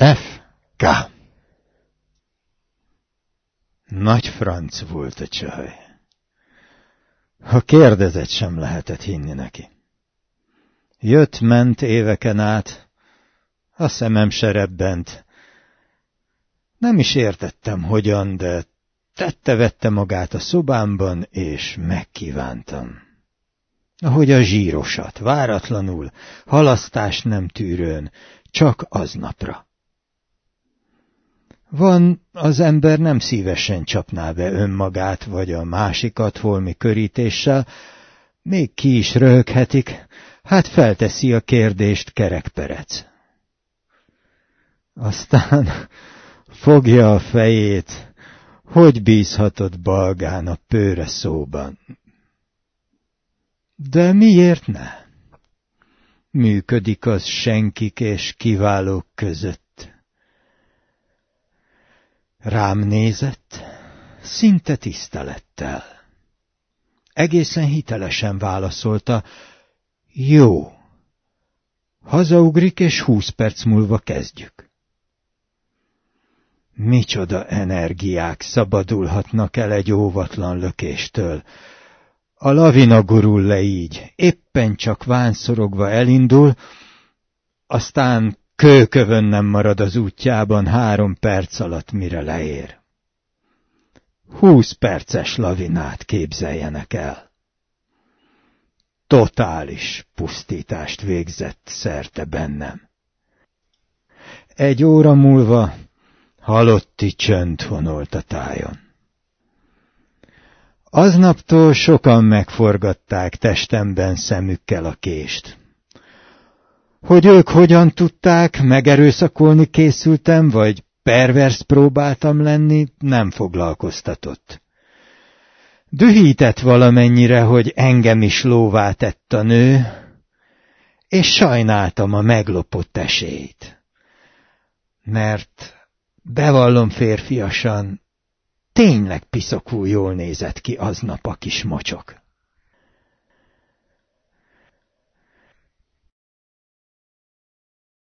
F.K. Nagy franc volt a csaj. Ha kérdezett, sem lehetett hinni neki. Jött-ment éveken át, a szemem se rebbent. Nem is értettem, hogyan, de tette-vette magát a szobámban, és megkívántam. Ahogy a zsírosat, váratlanul, halasztást nem tűrőn, csak aznapra. Van, az ember nem szívesen csapná be önmagát vagy a másikat holmi körítéssel, még ki is röhöghetik, hát felteszi a kérdést kerekperec. Aztán fogja a fejét, hogy bízhatott balgán a pőre szóban. De miért ne? Működik az senkik és kiválók között. Rám nézett, szinte tisztelettel. Egészen hitelesen válaszolta, jó. Hazaugrik, és 20 perc múlva kezdjük. Micsoda energiák szabadulhatnak el egy óvatlan lökéstől. A lavina gurul le így, éppen csak vánszorogva elindul, aztán kőkövön nem marad az útjában 3 perc alatt, mire leér. 20 perces lavinát képzeljenek el. Totális pusztítást végzett szerte bennem. 1 óra múlva halotti csönd honolt a tájon. Aznaptól sokan megforgatták testemben szemükkel a kést. Hogy ők hogyan tudták, megerőszakolni készültem, vagy pervers próbáltam lenni, nem foglalkoztatott. Dühített valamennyire, hogy engem is lóvá tett a nő, és sajnáltam a meglopott esélyt. Mert, bevallom férfiasan, tényleg piszokul jól nézett ki aznap a kis mocsok.